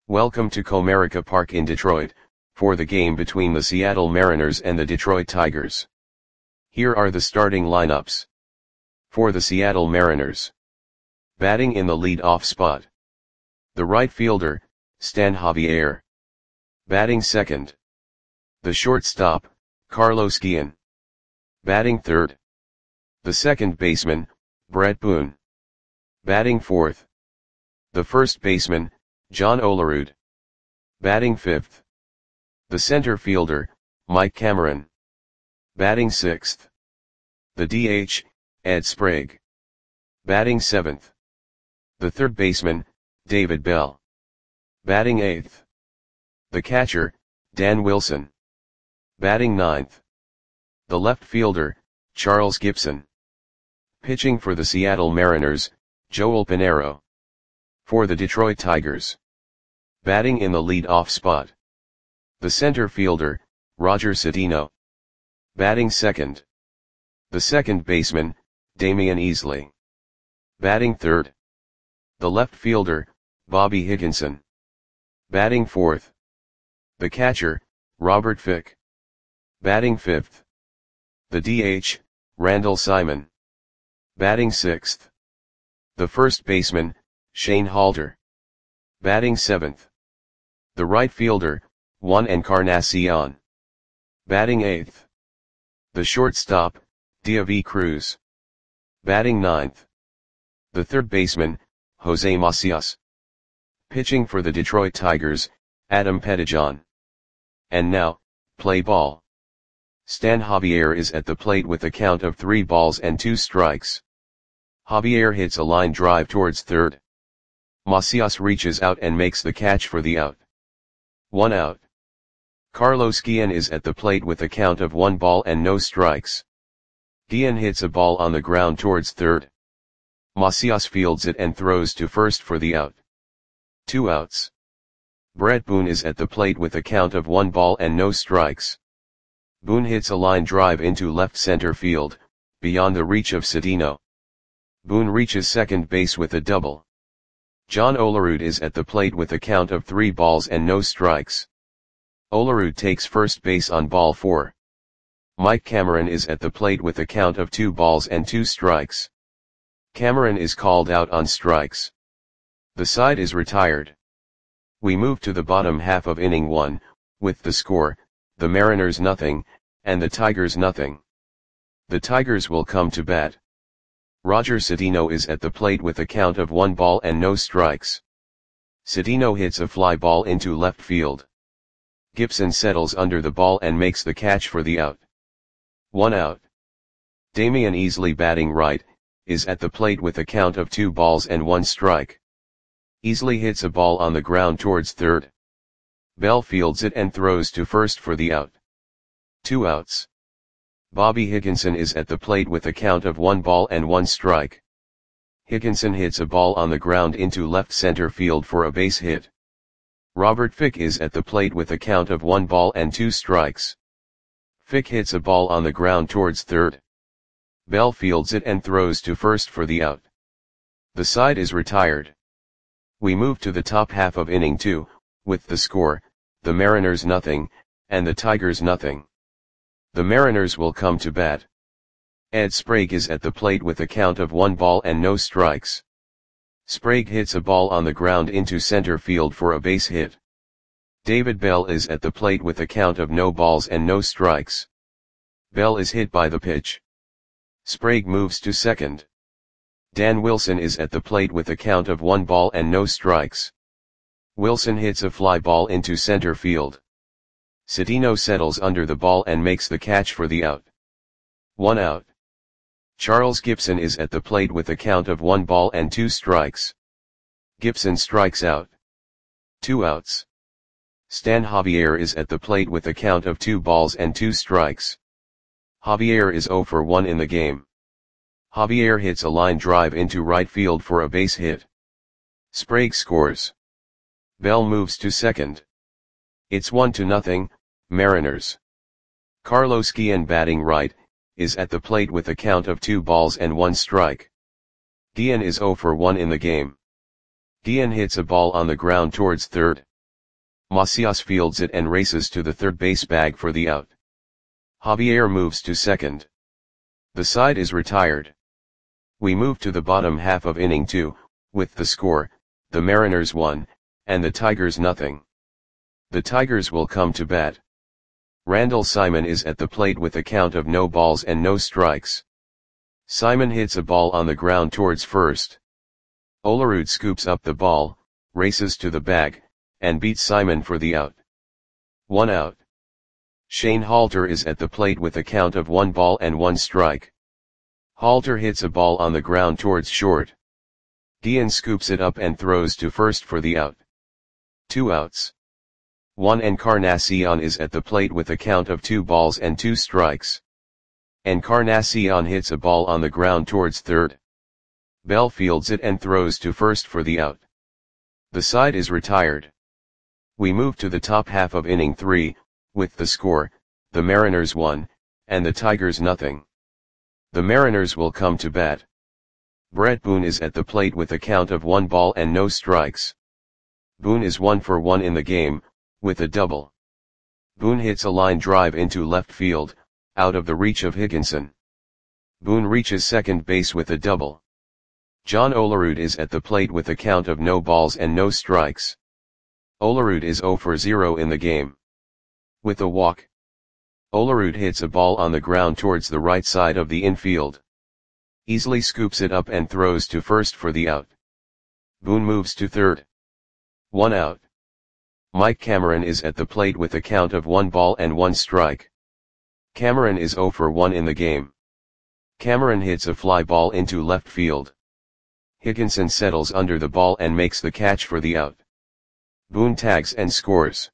Welcome to Comerica Park in Detroit, for the game between the Seattle Mariners and the Detroit Tigers. Here are the starting lineups. For the Seattle Mariners. Batting in the lead-off spot. The right fielder, Stan Javier. Batting second. The shortstop, Carlos Guillen. Batting third. The second baseman, Bret Boone. Batting fourth. The first baseman, John Olerud. Batting fifth. The center fielder, Mike Cameron. Batting sixth. The DH, Ed Sprague. Batting seventh. The third baseman, David Bell. Batting eighth. The catcher, Dan Wilson. Batting ninth. The left fielder, Charles Gibson. Pitching for the Seattle Mariners, Joel Pinheiro. For the Detroit Tigers. Batting in the lead-off spot. The center fielder, Roger Cedeno. Batting second. The second baseman, Damian Easley. Batting third. The left fielder, Bobby Higginson. Batting fourth. The catcher, Robert Fick. Batting fifth. The DH, Randall Simon. Batting sixth. The first baseman, Shane Halter. Batting seventh. The right fielder, Juan Encarnacion. Batting eighth. The shortstop, Deivi Cruz. Batting ninth. The third baseman, Jose Macias. Pitching for the Detroit Tigers, Adam Pettijohn. And now, play ball. Stan Javier is at the plate with a count of 3 balls and 2 strikes. Javier hits a line drive towards third. Macias reaches out and makes the catch for the out. 1 out. Carlos Guillen is at the plate with a count of 1 ball and no strikes. Guillen hits a ball on the ground towards third. Macias fields it and throws to first for the out. 2 outs. Bret Boone is at the plate with a count of 1 ball and no strikes. Boone hits a line drive into left center field, beyond the reach of Cedeno. Boone reaches second base with a double. John Olerud is at the plate with a count of 3 balls and no strikes. Olerud takes first base on ball 4. Mike Cameron is at the plate with a count of 2 balls and 2 strikes. Cameron is called out on strikes. The side is retired. We move to the bottom half of inning 1, with the score, the Mariners nothing, and the Tigers nothing. The Tigers will come to bat. Roger Cedeno is at the plate with a count of 1 ball and no strikes. Cedeno hits a fly ball into left field. Gibson settles under the ball and makes the catch for the out. 1 out. Damian Easley, batting right, is at the plate with a count of 2 balls and 1 strike. Easley hits a ball on the ground towards third. Bell fields it and throws to first for the out. 2 outs. Bobby Higginson is at the plate with a count of 1 ball and 1 strike. Higginson hits a ball on the ground into left center field for a base hit. Robert Fick is at the plate with a count of 1 ball and 2 strikes. Fick hits a ball on the ground towards third. Bell fields it and throws to first for the out. The side is retired. We move to the top half of inning 2, with the score, the Mariners nothing, and the Tigers nothing. The Mariners will come to bat. Ed Sprague is at the plate with a count of 1 ball and no strikes. Sprague hits a ball on the ground into center field for a base hit. David Bell is at the plate with a count of no balls and no strikes. Bell is hit by the pitch. Sprague moves to second. Dan Wilson is at the plate with a count of 1 ball and no strikes. Wilson hits a fly ball into center field. Cedeno settles under the ball and makes the catch for the out. 1 out. Charles Gibson is at the plate with a count of 1 ball and 2 strikes. Gibson strikes out. 2 outs. Stan Javier is at the plate with a count of 2 balls and 2 strikes. Javier is 0 for 1 in the game. Javier hits a line drive into right field for a base hit. Sprague scores. Bell moves to second. It's 1-0, Mariners. Carlos Guillen, batting right, is at the plate with a count of 2 balls and 1 strike. Guillen is 0 for 1 in the game. Guillen hits a ball on the ground towards third. Macias fields it and races to the third base bag for the out. Javier moves to second. The side is retired. We move to the bottom half of inning 2, with the score, the Mariners 1, and the Tigers nothing. The Tigers will come to bat. Randall Simon is at the plate with a count of no balls and no strikes. Simon hits a ball on the ground towards first. Olerud scoops up the ball, races to the bag, and beats Simon for the out. 1 out. Shane Halter is at the plate with a count of 1 ball and 1 strike. Halter hits a ball on the ground towards short. Guillen scoops it up and throws to first for the out. 2 outs. Juan Encarnacion is at the plate with a count of 2 balls and 2 strikes. Encarnacion hits a ball on the ground towards third. Bell fields it and throws to first for the out. The side is retired. We move to the top half of inning 3, with the score, the Mariners 1, and the Tigers nothing. The Mariners will come to bat. Brett Boone is at the plate with a count of 1 ball and no strikes. Boone is 1 for 1 in the game, with a double. Boone hits a line drive into left field, out of the reach of Higginson. Boone reaches second base with a double. John Olerud is at the plate with a count of no balls and no strikes. Olerud is 0 for 0 in the game. With a walk. Olerud hits a ball on the ground towards the right side of the infield. Easily scoops it up and throws to first for the out. Boone moves to third. 1 out. Mike Cameron is at the plate with a count of 1 ball and 1 strike. Cameron is 0 for 1 in the game. Cameron hits a fly ball into left field. Higginson settles under the ball and makes the catch for the out. Boone tags and scores.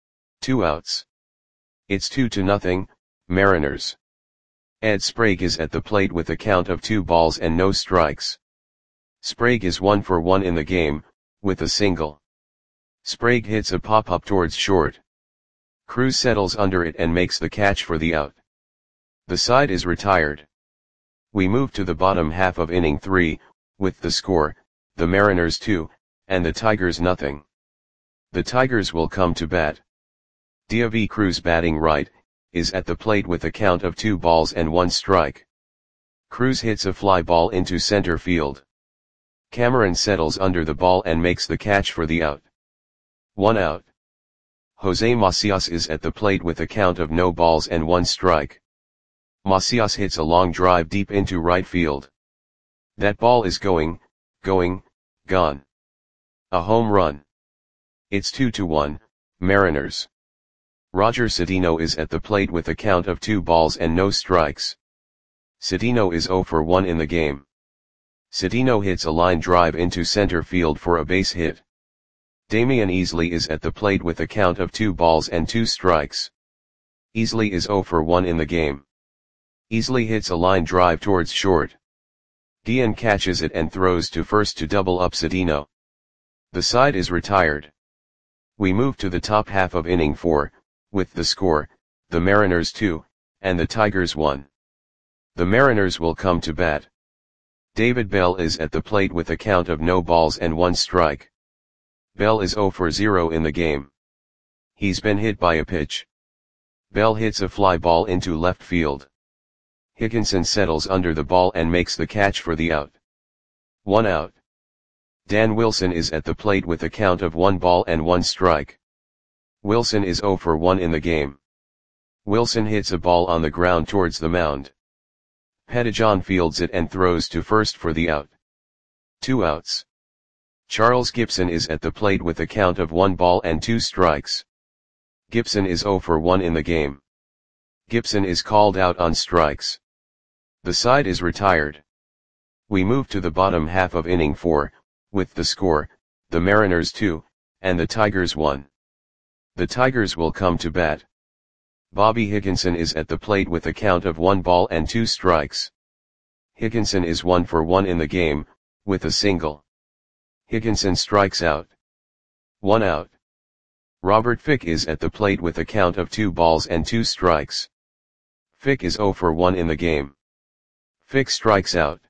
2 outs. It's 2-0, Mariners. Ed Sprague is at the plate with a count of 2 balls and no strikes. Sprague is 1 for 1 in the game, with a single. Sprague hits a pop-up towards short. Cruz settles under it and makes the catch for the out. The side is retired. We move to the bottom half of inning 3, with the score, the Mariners 2, and the Tigers nothing. The Tigers will come to bat. Diaby Cruz batting right, is at the plate with a count of 2 balls and 1 strike. Cruz hits a fly ball into center field. Cameron settles under the ball and makes the catch for the out. 1 out. Jose Macias is at the plate with a count of no balls and 1 strike. Macias hits a long drive deep into right field. That ball is gone. A home run. It's 2-1, Mariners. Roger Cedeno is at the plate with a count of 2 balls and no strikes. Cedeno is 0 for 1 in the game. Cedeno hits a line drive into center field for a base hit. Damian Easley is at the plate with a count of 2 balls and 2 strikes. Easley is 0 for 1 in the game. Easley hits a line drive towards short. Guillen catches it and throws to first to double up Cedeno. The side is retired. We move to the top half of inning 4, with the score, the Mariners 2, and the Tigers 1. The Mariners will come to bat. David Bell is at the plate with a count of no balls and 1 strike. Bell is 0 for 0 in the game. He's been hit by a pitch. Bell hits a fly ball into left field. Higginson settles under the ball and makes the catch for the out. 1 out. Dan Wilson is at the plate with a count of 1 ball and 1 strike. Wilson is 0 for 1 in the game. Wilson hits a ball on the ground towards the mound. Pettijohn fields it and throws to first for the out. 2 outs. Charles Gibson is at the plate with a count of 1 ball and 2 strikes. Gibson is 0 for 1 in the game. Gibson is called out on strikes. The side is retired. We move to the bottom half of inning 4, with the score, the Mariners 2, and the Tigers 1. The Tigers will come to bat. Bobby Higginson is at the plate with a count of 1 ball and 2 strikes. Higginson is 1 for 1 in the game, with a single. Higginson strikes out. 1 out. Robert Fick is at the plate with a count of 2 balls and 2 strikes. Fick is 0 for 1 in the game. Fick strikes out.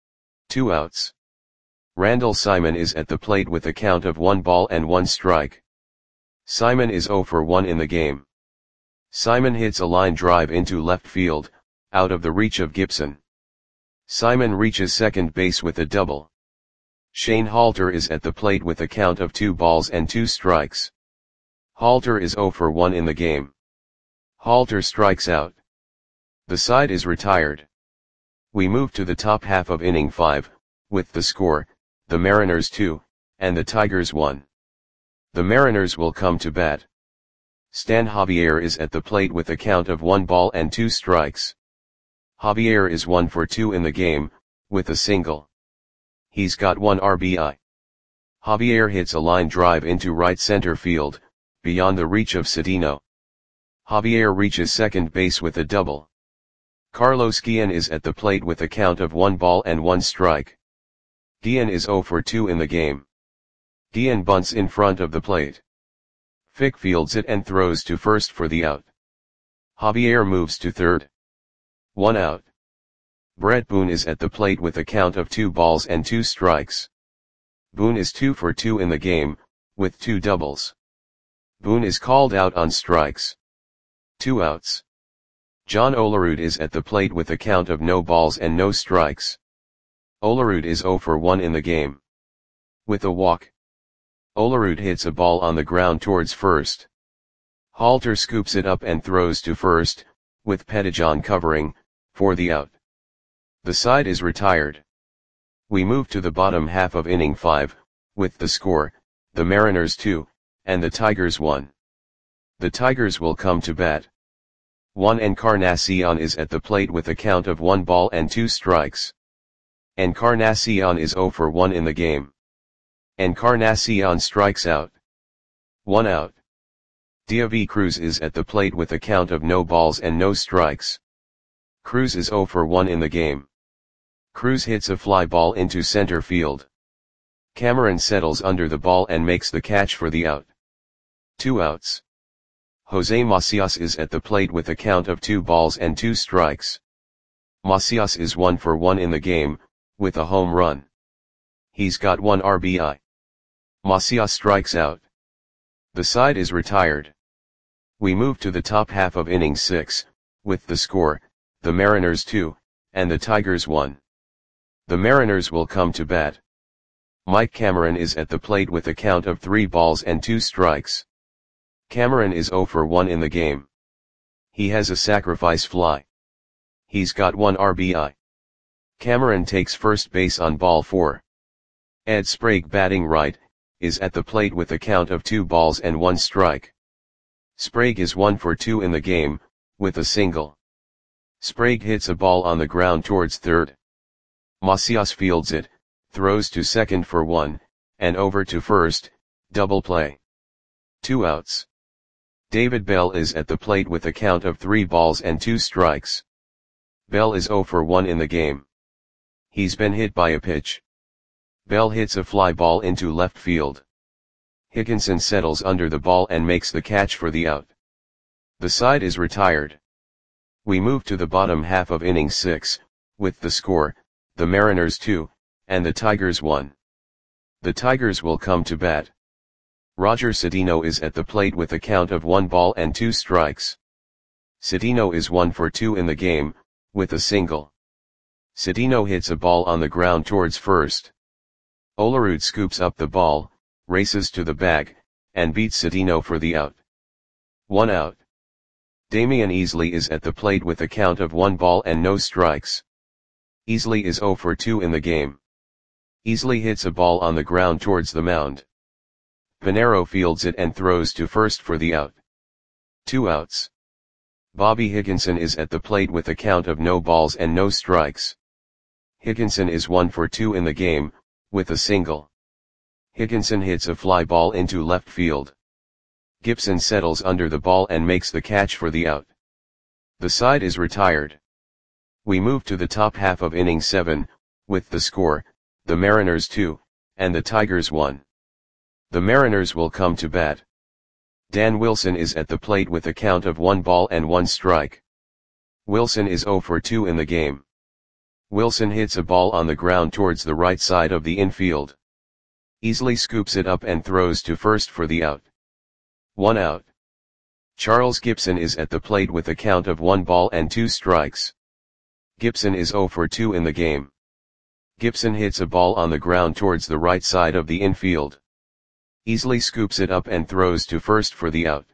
2 outs. Randall Simon is at the plate with a count of 1 ball and 1 strike. Simon is 0 for 1 in the game. Simon hits a line drive into left field, out of the reach of Gibson. Simon reaches second base with a double. Shane Halter is at the plate with a count of 2 balls and 2 strikes. Halter is 0 for 1 in the game. Halter strikes out. The side is retired. We move to the top half of inning 5, with the score, the Mariners 2, and the Tigers 1. The Mariners will come to bat. Stan Javier is at the plate with a count of 1 ball and 2 strikes. Javier is 1 for 2 in the game, with a single. He's got 1 RBI. Javier hits a line drive into right center field, beyond the reach of Cedeno. Javier reaches second base with a double. Carlos Guillen is at the plate with a count of 1 ball and 1 strike. Guillen is 0 for 2 in the game. Guillen bunts in front of the plate. Fick fields it and throws to first for the out. Javier moves to third. 1 out. Brett Boone is at the plate with a count of 2 balls and 2 strikes. Boone is 2 for 2 in the game, with 2 doubles. Boone is called out on strikes. 2 outs. John Olerud is at the plate with a count of no balls and no strikes. Olerud is 0 for 1 in the game. With a walk. Olerud hits a ball on the ground towards first. Halter scoops it up and throws to first, with Pettijohn covering, for the out. The side is retired. We move to the bottom half of inning 5, with the score, the Mariners 2, and the Tigers 1. The Tigers will come to bat. Juan Encarnacion is at the plate with a count of 1 ball and 2 strikes. Encarnacion is 0 for 1 in the game. Encarnacion strikes out. 1 out. Diaby Cruz is at the plate with a count of no balls and no strikes. Cruz is 0 for 1 in the game. Cruz hits a fly ball into center field. Cameron settles under the ball and makes the catch for the out. 2 outs. Jose Macias is at the plate with a count of 2 balls and 2 strikes. Macias is 1 for 1 in the game, with a home run. He's got 1 RBI. Macias strikes out. The side is retired. We move to the top half of inning 6, with the score, the Mariners 2, and the Tigers 1. The Mariners will come to bat. Mike Cameron is at the plate with a count of 3 balls and 2 strikes. Cameron is 0 for 1 in the game. He has a sacrifice fly. He's got 1 RBI. Cameron takes first base on ball 4. Ed Sprague, batting right, is at the plate with a count of 2 balls and 1 strike. Sprague is 1 for 2 in the game, with a single. Sprague hits a ball on the ground towards third. Macias fields it, throws to second for 1, and over to first, double play. 2 outs. David Bell is at the plate with a count of 3 balls and 2 strikes. Bell is 0 for 1 in the game. He's been hit by a pitch. Bell hits a fly ball into left field. Higginson settles under the ball and makes the catch for the out. The side is retired. We move to the bottom half of inning 6, with the score, the Mariners 2, and the Tigers 1. The Tigers will come to bat. Roger Cedeno is at the plate with a count of 1 ball and 2 strikes. Cedeno is 1 for 2 in the game, with a single. Cedeno hits a ball on the ground towards first. Olerud scoops up the ball, races to the bag, and beats Cedeno for the out. 1 out. Damian Easley is at the plate with a count of 1 ball and no strikes. Easley is 0 for 2 in the game. Easley hits a ball on the ground towards the mound. Pinero fields it and throws to first for the out. 2 outs. Bobby Higginson is at the plate with a count of no balls and no strikes. Higginson is 1 for 2 in the game, with a single. Higginson hits a fly ball into left field. Gibson settles under the ball and makes the catch for the out. The side is retired. We move to the top half of inning 7, with the score, the Mariners 2, and the Tigers 1. The Mariners will come to bat. Dan Wilson is at the plate with a count of 1 ball and 1 strike. Wilson is 0 for 2 in the game. Wilson hits a ball on the ground towards the right side of the infield. Easley scoops it up and throws to first for the out. 1 out. Charles Gibson is at the plate with a count of 1 ball and 2 strikes. Gibson is 0 for 2 in the game. Gibson hits a ball on the ground towards the right side of the infield. Easily scoops it up and throws to first for the out.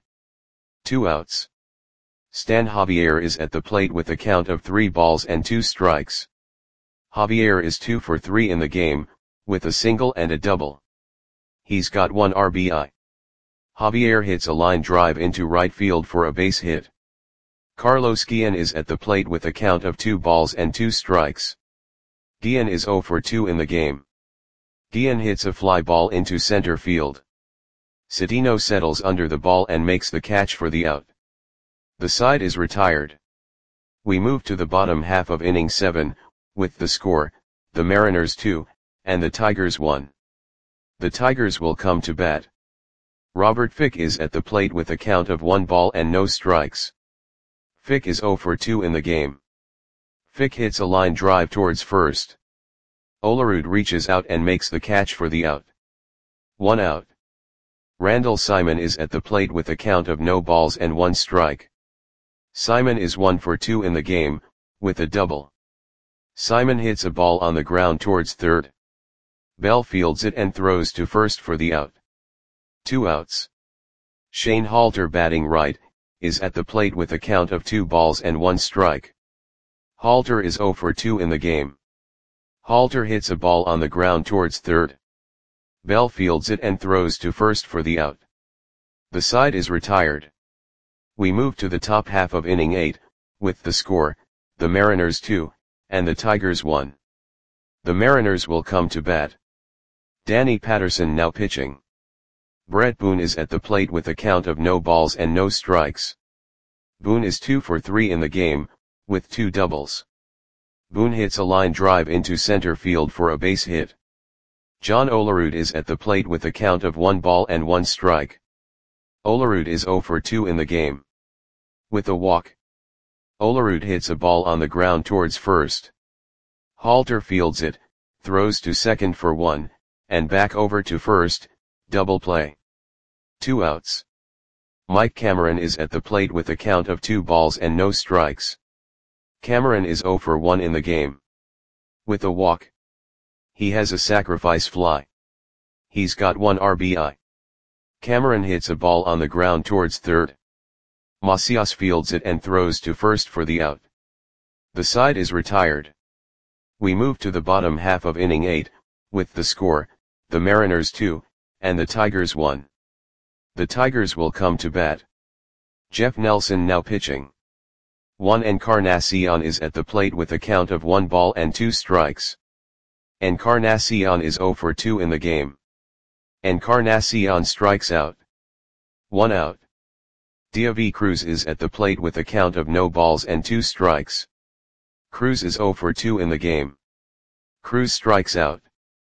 2 outs. Stan Javier is at the plate with a count of 3 balls and 2 strikes. Javier is 2 for 3 in the game, with a single and a double. He's got 1 RBI. Javier hits a line drive into right field for a base hit. Carlos Guillen is at the plate with a count of 2 balls and 2 strikes. Guillen is 0 for 2 in the game. Guillen hits a fly ball into center field. Cedeno settles under the ball and makes the catch for the out. The side is retired. We move to the bottom half of inning 7, with the score, the Mariners 2, and the Tigers 1. The Tigers will come to bat. Robert Fick is at the plate with a count of 1 ball and no strikes. Fick is 0 for 2 in the game. Fick hits a line drive towards first. Olerud reaches out and makes the catch for the out. 1 out. Randall Simon is at the plate with a count of no balls and 1 strike. Simon is 1 for 2 in the game, with a double. Simon hits a ball on the ground towards third. Bell fields it and throws to first for the out. 2 outs. Shane Halter, batting right, is at the plate with a count of 2 balls and 1 strike. Halter is 0 for 2 in the game. Halter hits a ball on the ground towards third. Bell fields it and throws to first for the out. The side is retired. We move to the top half of inning 8, with the score, the Mariners 2, and the Tigers 1. The Mariners will come to bat. Danny Patterson now pitching. Brett Boone is at the plate with a count of no balls and no strikes. Boone is 2 for 3 in the game, with 2 doubles. Boone hits a line drive into center field for a base hit. John Olerud is at the plate with a count of 1 ball and 1 strike. Olerud is 0 for 2 in the game. With a walk. Olerud hits a ball on the ground towards first. Halter fields it, throws to second for 1, and back over to first, double play. 2 outs. Mike Cameron is at the plate with a count of 2 balls and no strikes. Cameron is 0 for 1 in the game. With a walk. He has a sacrifice fly. He's got 1 RBI. Cameron hits a ball on the ground towards third. Macias fields it and throws to first for the out. The side is retired. We move to the bottom half of inning 8, with the score, the Mariners 2, and the Tigers 1. The Tigers will come to bat. Jeff Nelson now pitching. Juan Encarnacion is at the plate with a count of 1 ball and 2 strikes. Encarnacion is 0 for 2 in the game. Encarnacion strikes out. 1 out. Diavi Cruz is at the plate with a count of no balls and 2 strikes. Cruz is 0 for 2 in the game. Cruz strikes out.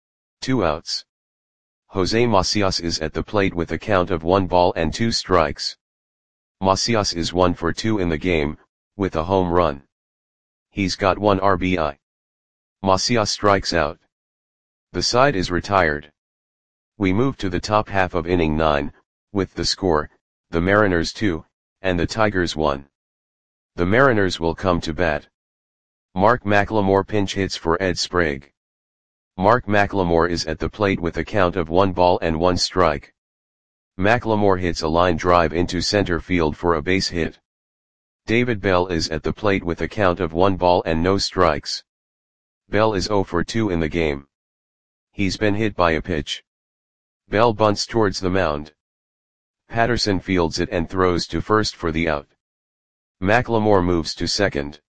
2 outs. Jose Macias is at the plate with a count of 1 ball and 2 strikes. Macias is 1 for 2 in the game, with a home run. He's got 1 RBI. Macias strikes out. The side is retired. We move to the top half of inning 9, with the score, the Mariners 2, and the Tigers 1. The Mariners will come to bat. Mark McLemore pinch hits for Ed Sprague. Mark McLemore is at the plate with a count of 1 ball and 1 strike. McLemore hits a line drive into center field for a base hit. David Bell is at the plate with a count of 1 ball and no strikes. Bell is 0 for 2 in the game. He's been hit by a pitch. Bell bunts towards the mound. Patterson fields it and throws to first for the out. McLemore moves to second.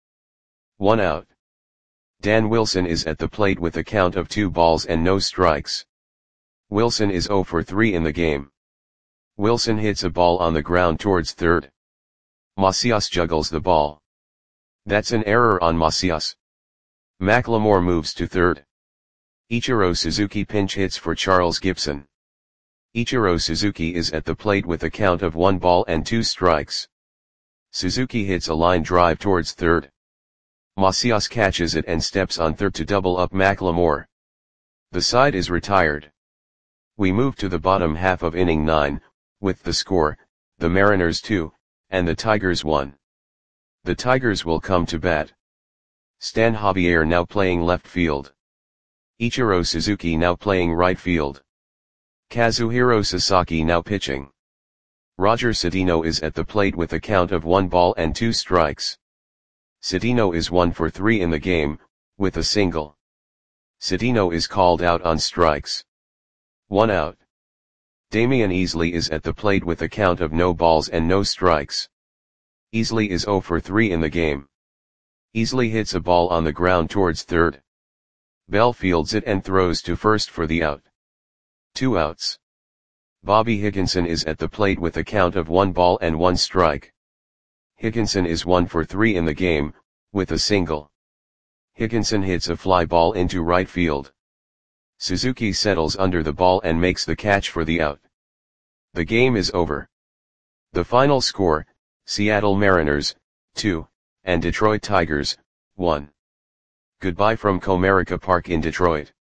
1 out. Dan Wilson is at the plate with a count of 2 balls and no strikes. Wilson is 0 for 3 in the game. Wilson hits a ball on the ground towards third. Macias juggles the ball. That's an error on Macias. McLemore moves to third. Ichiro Suzuki pinch hits for Charles Gibson. Ichiro Suzuki is at the plate with a count of 1 ball and 2 strikes. Suzuki hits a line drive towards third. Macias catches it and steps on third to double up McLemore. The side is retired. We move to the bottom half of inning 9, with the score, the Mariners 2, and the Tigers 1. The Tigers will come to bat. Stan Javier now playing left field. Ichiro Suzuki now playing right field. Kazuhiro Sasaki now pitching. Roger Cedeno is at the plate with a count of 1 ball and 2 strikes. Cedeno is 1 for 3 in the game, with a single. Cedeno is called out on strikes. 1 out. Damian Easley is at the plate with a count of no balls and no strikes. Easley is 0 for 3 in the game. Easley hits a ball on the ground towards third. Bell fields it and throws to first for the out. 2 outs. Bobby Higginson is at the plate with a count of 1 ball and 1 strike. Higginson is 1 for 3 in the game, with a single. Higginson hits a fly ball into right field. Suzuki settles under the ball and makes the catch for the out. The game is over. The final score, Seattle Mariners, 2, and Detroit Tigers, 1. Goodbye from Comerica Park in Detroit.